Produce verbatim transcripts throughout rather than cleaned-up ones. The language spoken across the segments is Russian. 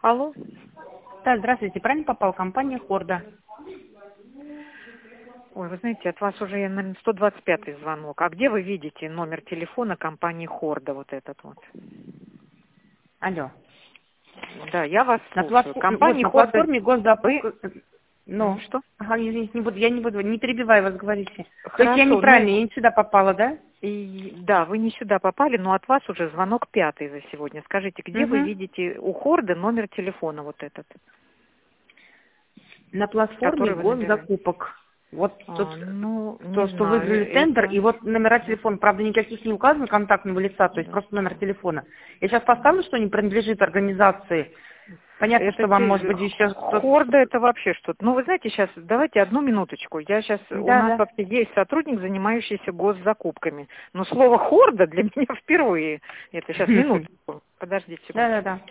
Алло. Да, здравствуйте. Правильно попал? Компания Хорда. Ой, вы знаете, от вас уже, наверное, сто двадцать пятый звонок. А где вы видите номер телефона компании Хорда, вот этот вот? Алло. Да, я вас На, слушаю. платфо- вот, Компания на Хорда... платформе Вы... госзакупок... М, Ну, Что? ага, извините, не буду, я не буду, не перебиваю вас, говорите. То есть я Хорошо, неправильно, ну... я не сюда попала, да? И, да, вы не сюда попали, но от вас уже звонок пятый за сегодня. Скажите, где вы Угу. видите у Хорда номер телефона вот этот, На платформе который вы набираете? госзакупок. Вот тут А, ну, не то, что знаю, выиграли тендер, это... и вот номера телефона, правда, никаких не указано контактного лица, то есть Да. просто номер телефона. Я сейчас поставлю, что не принадлежит организации. Понятно, Это что вам, может те- быть, еще кто-то... хорда это вообще что-то. Ну, вы знаете, сейчас давайте одну минуточку. Я сейчас у Да, нас да. вообще есть сотрудник, занимающийся госзакупками. Но слово хорда для меня впервые. Это сейчас минуточку. Подождите Да, да, секундочку. да.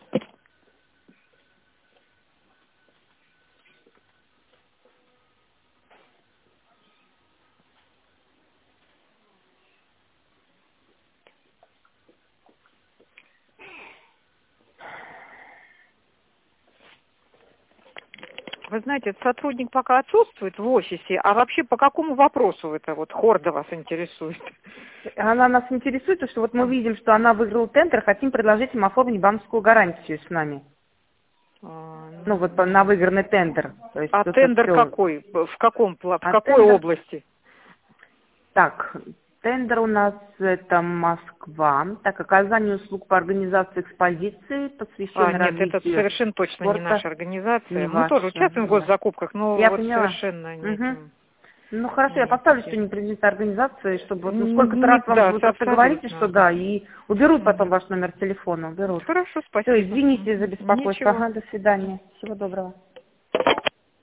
Вы знаете, этот сотрудник пока отсутствует в офисе, а вообще по какому вопросу это вот хорда вас интересует? Она нас интересует, потому что вот мы видим, что она выиграла тендер, хотим предложить им оформить банковскую гарантию с нами. А, Ну ну, вот по- на выигранный тендер. То есть а тут вот тендер все. какой? В каком, пла- в А какой тендер, области? так, тендер у нас это Москва. Так, оказание услуг по организации экспозиции, А, посвященной нет, это развитию совершенно точно не спорта, наша организация. не Мы тоже ваша. участвуем в Да. госзакупках, но Я вот поняла. совершенно не Угу. этим, Ну хорошо, я не поставлю, этим. что не принадлежит организации, чтобы вот, ну сколько-то Не, раз вам да, вы просто говорите, что абсолютно. да, и уберут потом Мгм. ваш номер телефона, уберут. Хорошо, Все, спасибо. извините за Мгм. беспокойство. Ничего. Ага, до свидания. Всего доброго.